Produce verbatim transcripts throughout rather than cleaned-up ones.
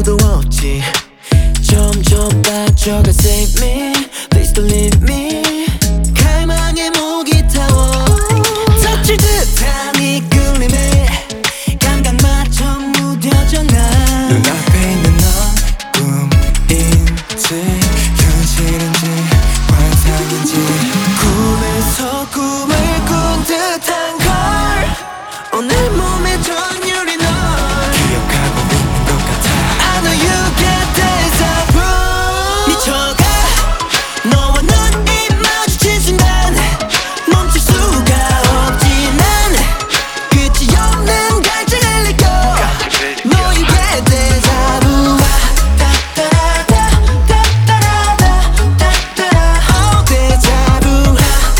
이유도 없지. 점점 빠져가 save me, please don't leave me. 갈망의 목이 타워 덮칠 듯한 이끌림에 감각 맞춰 무뎌져 난 눈앞에 있는 넌 꿈인지 현실인지 환상인지 꿈에서 꿈을 꾼 듯한 걸 오늘 몸에 전율이 널 기억하고 있는 것 같아. I know you get deja vu. 미쳐가 너와 눈이 마주친 순간 멈출 수가 없지. 난 끝이 없는 갈증을 느껴. No you get deja vu. Oh deja vu.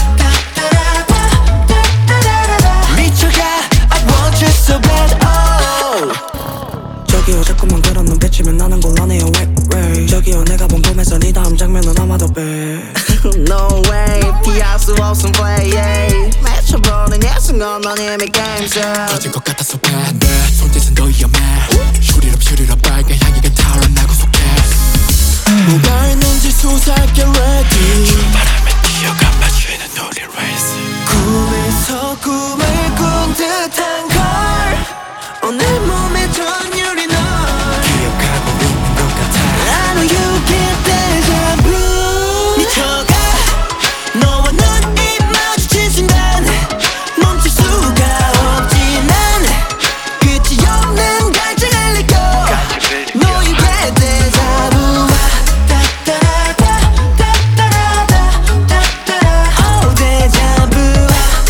미쳐가 I want you so bad. Oh 저기요 자꾸만 그런 눈빛이면 나는 곤란해요. 왜 왜 저기요 내가 본 꿈에서 네 다음 장면은 아마도 배 No way 피할 수 없음 play yeah. 맞춰보는 이 순간 넌 이미 game show. 터진 것 같아서 bad bad 손짓은 더 위험해. 슈리럽 슈리럽 빨간 향기가 타올라나고 속해. 뭐가 있는지 수사할게 ready. 출발하면 뛰어가 맞추는 우리 race. 꿈에서 꿈을 꾼 듯한 걸 오늘 몸에 전율이 널 기억하고 있는 것 같아. I know you get deja vu. 미쳐가 너와 눈이 마주친 순간 멈출 수가 없지. 난 끝이 없는 갈증을 느껴. No you get deja vu. Oh deja vu.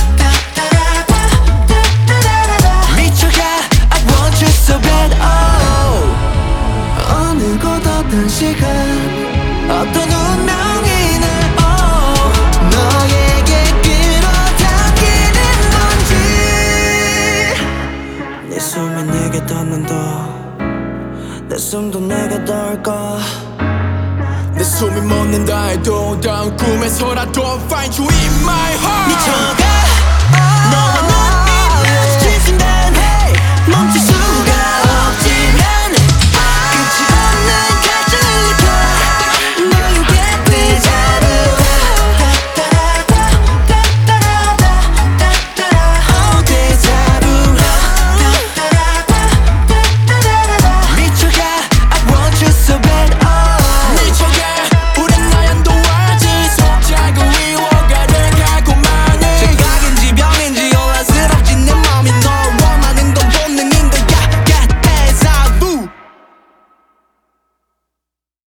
미쳐가 I want you so bad. Oh 어느 곳 어떤 시간 어떤 운명이 날 oh 너에게 끌어당기는 건지. 네 숨이 내게 닿는다. 내 숨도 내게 닿을까. 내 숨이 멎는다 해도 다음 꿈에서라도 find you in my heart. 미쳐가